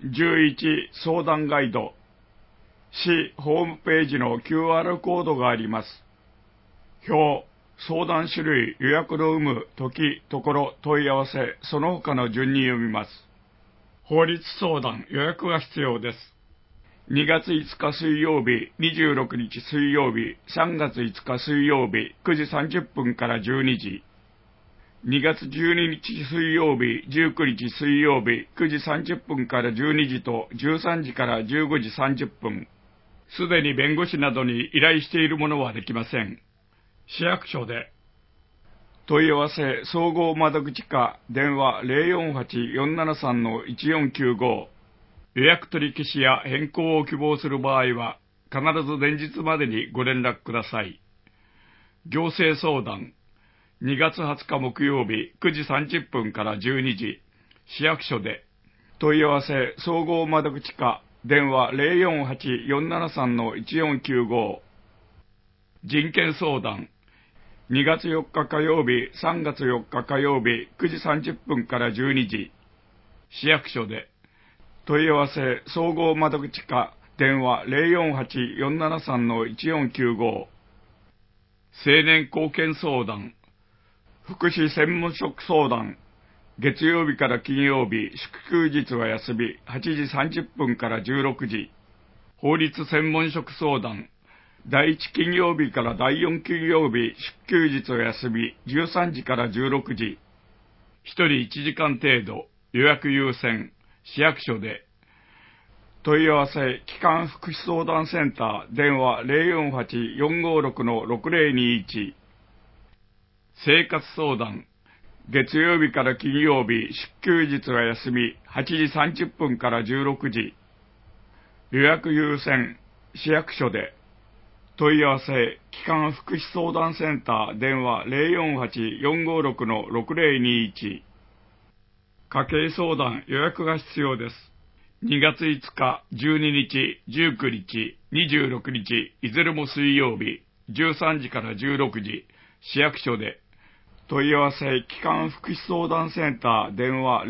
11相談ガイド。市ホームページの QR コードがあります。表、相談種類、予約の有無、時、ところ、問い合わせ、その他の順に読みます。法律相談、予約が必要です。2月5日水曜日、26日水曜日、3月5日水曜日、9時30分から12時。2月12日水曜日、19日水曜日、9時30分から12時と13時から15時30分。すでに弁護士などに依頼しているものはできません。市役所で。問い合わせ、総合窓口か、電話 048-473-1495。予約取り消しや変更を希望する場合は、必ず前日までにご連絡ください。行政相談。2月20日木曜日9時30分から12時、市役所で。問い合わせ、総合窓口か、電話 048-473-1495。人権相談。2月4日火曜日、3月4日火曜日、9時30分から12時、市役所で。問い合わせ、総合窓口か、電話 048-473-1495。青年貢献相談。福祉専門職相談。月曜日から金曜日、祝休日は休み、8時30分から16時。法律専門職相談。第1金曜日から第4金曜日、祝休日は休み、13時から16時。1人1時間程度、予約優先、市役所で。問い合わせ、機関福祉相談センター、電話 048-456-6021。生活相談。月曜日から金曜日、祝休日は休み、8時30分から16時。予約優先、市役所で。問い合わせ、機関福祉相談センター、電話 048-456-6021。家計相談、予約が必要です。2月5日、12日、19日、26日、いずれも水曜日、13時から16時、市役所で。問い合わせ、機関福祉相談センター、電話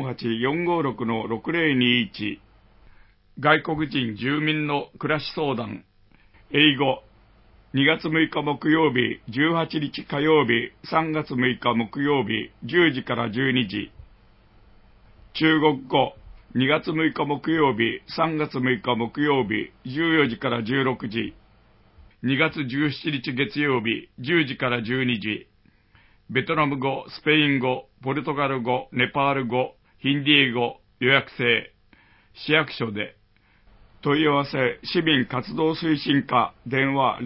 048-456-6021。外国人住民の暮らし相談。英語。2月6日木曜日、18日火曜日、3月6日木曜日、10時から12時。中国語。2月6日木曜日、3月6日木曜日、14時から16時。2月17日月曜日、10時から12時。ベトナム語、スペイン語、ポルトガル語、ネパール語、ヒンディー語、予約制。市役所で。問い合わせ、市民活動推進課、電話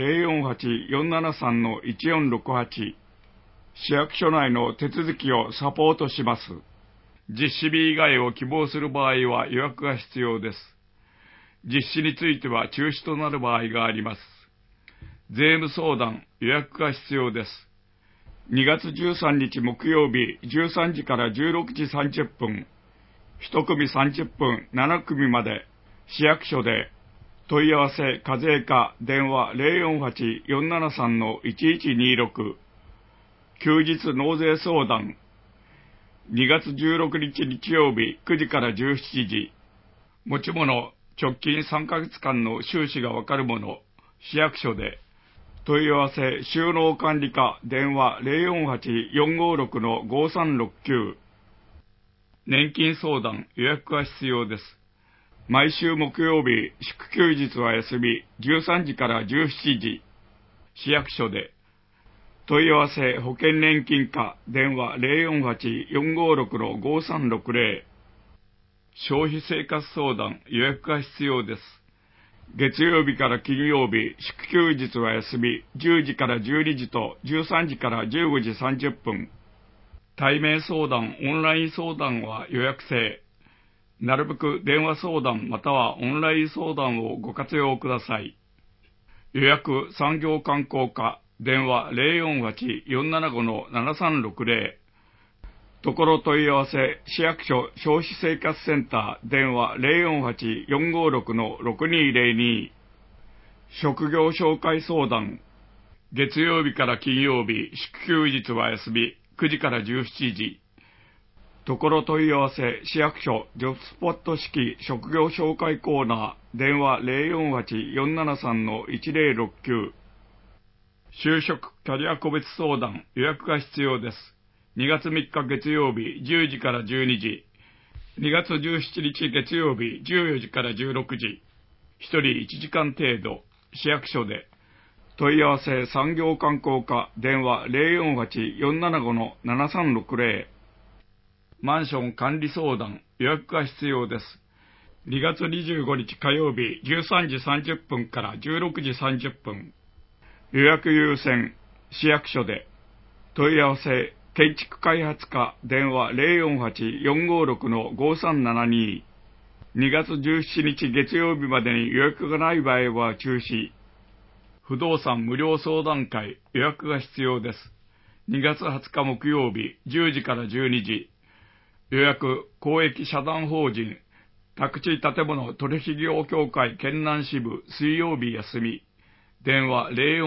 048-473-1468。市役所内の手続きをサポートします。実施日以外を希望する場合は予約が必要です。実施については中止となる場合があります。税務相談、予約が必要です。2月13日木曜日、13時から16時30分。1組30分、7組まで。市役所で。問い合わせ、課税課、電話 048-473-1126。休日納税相談。2月16日日曜日、9時から17時。持ち物、直近3ヶ月間の収支がわかるもの。市役所で。問い合わせ、収納管理課、電話 048-456-5369。年金相談、予約が必要です。毎週木曜日、祝休日は休み、13時から17時。市役所で。問い合わせ、保険年金課、電話 048-456-5360。消費生活相談、予約が必要です。月曜日から金曜日、祝休日は休み、10時から12時と13時から15時30分。対面相談、オンライン相談は予約制。なるべく電話相談またはオンライン相談をご活用ください。予約産業観光課、電話 048-475-7360。ところ問い合わせ、市役所消費生活センター、電話 048-456-6202。職業紹介相談。月曜日から金曜日、祝休日は休み、9時から17時。 ところ問い合わせ、市役所、ジョブスポット式職業紹介コーナー、電話 048-473-1069。就職キャリア個別相談、予約が必要です。2月3日月曜日、10時から12時。2月17日月曜日、14時から16時。1人1時間程度、市役所で。問い合わせ、産業観光課、電話 048-475-7360。マンション管理相談、予約が必要です。2月25日火曜日、13時30分から16時30分。予約優先、市役所で。問い合わせ、建築開発課、電話 048-456-5372。2月17日月曜日までに予約がない場合は中止。不動産無料相談会、予約が必要です。2月20日木曜日、10時から12時。予約、公益社団法人、宅地建物取引業協会県南支部、水曜日休み。電話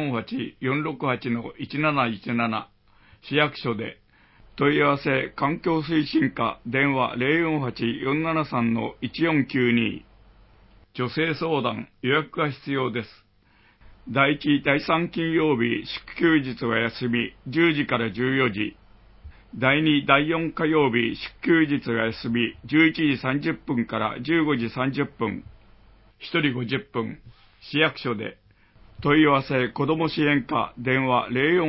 048-468-1717。市役所で。問い合わせ、環境推進課、電話 048-473-1492。女性相談、予約が必要です。第1、第3金曜日、祝休日は休み、10時から14時。第2、第4火曜日、祝休日は休み、11時30分から15時30分。1人50分。市役所で。問い合わせ、子ども支援課、電話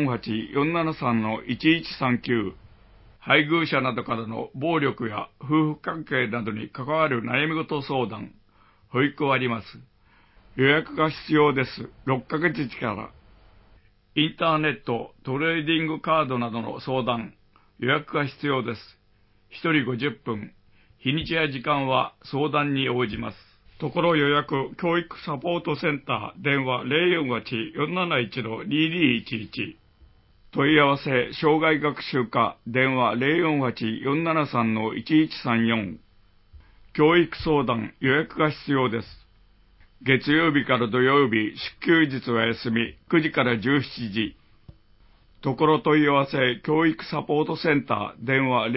048-473-1139。配偶者などからの暴力や夫婦関係などに関わる悩み事相談。保育はあります。予約が必要です。6ヶ月時から。インターネット、トレーディングカードなどの相談。予約が必要です。1人50分。日にちや時間は相談に応じます。ところ予約、教育サポートセンター、電話 048-471-2211。問い合わせ、障害学習課、電話 048-473-1134。教育相談、予約が必要です。月曜日から土曜日、祝休日は休み、9時から17時。ところ問い合わせ、教育サポートセンター、電話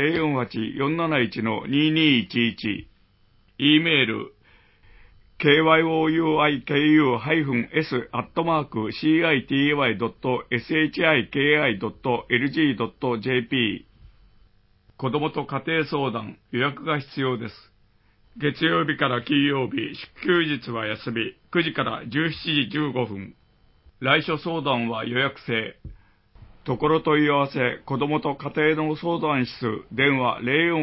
048-471-2211。E メール、kyoui-s@city.shiki.lg.jp。 子どもと家庭相談、予約が必要です。月曜日から金曜日、祝休日は休み、9時から17時15分。来所相談は予約制。ところ問い合わせ、子どもと家庭の相談室、電話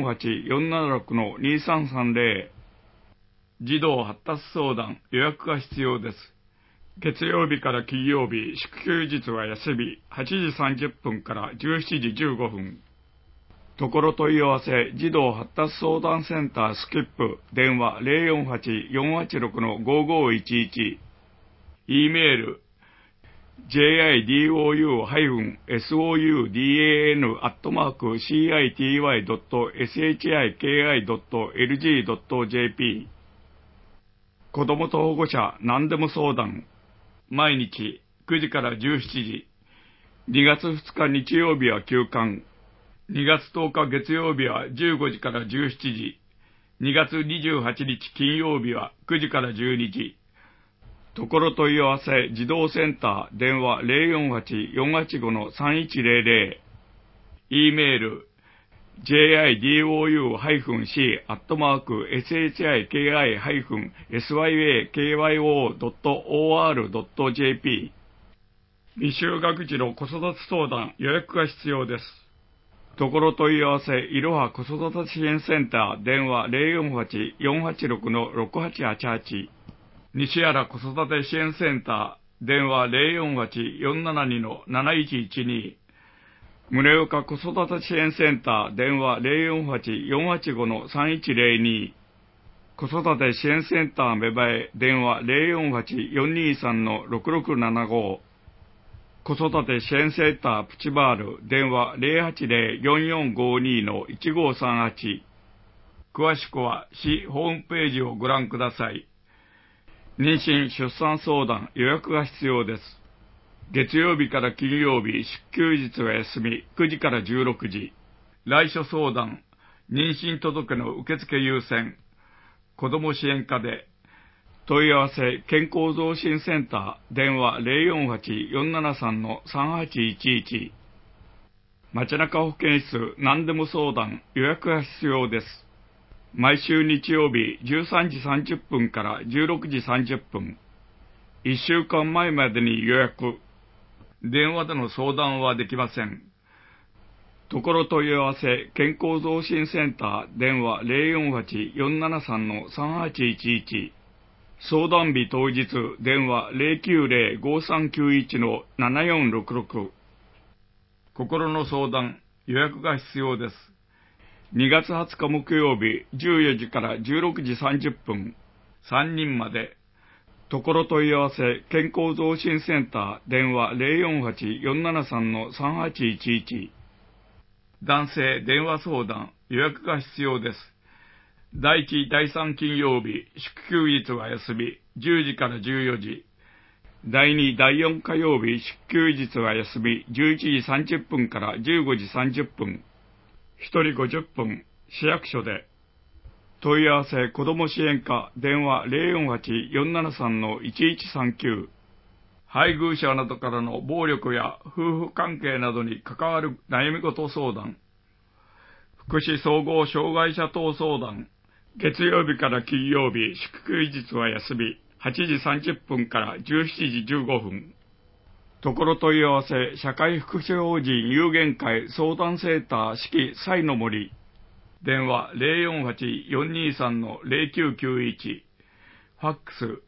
048-476-2330。児童発達相談、予約が必要です。月曜日から金曜日、祝休日は休み、8時30分から17時15分。ところ問い合わせ、児童発達相談センタースキップ、電話 048-486-5511。E メール、jidou-city.shiki.lg.jp。 子どもと保護者何でも相談。毎日9時から17時。2月2日日曜日は休館。2月10日月曜日は15時から17時。2月28日金曜日は9時から12時。ところ問い合わせ、児童センター、電話 048-485-3100。E メール、jidou-c@shiki-syakyo.or.jp。 未就学児の子育て相談、予約が必要です。ところ問い合わせ、いろは子育て支援センター、電話 048-486-6888。西原子育て支援センター、電話 048-472-7112。宗岡子育て支援センター、電話 048-485-3102。子育て支援センター芽生え、電話 048-423-6675。子育て支援センタープチバール、電話 080-4452-1538。詳しくは市ホームページをご覧ください。妊娠・出産相談、予約が必要です。月曜日から金曜日、祝休日は休み、9時から16時。来所相談、 妊娠届の受付優先、子ども支援課で、問い合わせ健康増進センター、電話 048-473-3811。街中保健室何でも相談、予約が必要です。毎週日曜日13時30分から16時30分。1週間前までに予約。電話での相談はできません。ところ問い合わせ健康増進センター、電話 048-473-3811。相談日当日、電話 090-5391-7466。心の相談、予約が必要です。2月20日木曜日、14時から16時30分、3人まで。ところ問い合わせ健康増進センター、電話 048-473-3811。男性電話相談、予約が必要です。第1、第3金曜日、祝休日は休み、10時から14時。第2、第4火曜日、祝休日は休み、11時30分から15時30分。1人50分、市役所で。問い合わせ子ども支援課、電話 048-473-1139。配偶者などからの暴力や夫婦関係などに関わる悩み事相談。福祉総合障害者等相談。月曜日から金曜日、祝休日は休み、8時30分から17時15分。ところ問い合わせ、社会福祉法人有限会相談センター四季彩の森。電話 048-423-0991。ファックス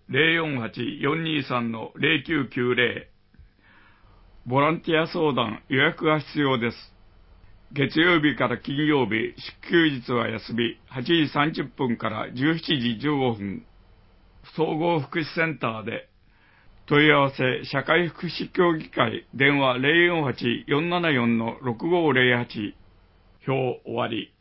048-423-0990。ボランティア相談、予約が必要です。月曜日から金曜日、祝休日は休み、8時30分から17時15分。総合福祉センターで。問い合わせ、社会福祉協議会、電話 048-474-6508。表終わり。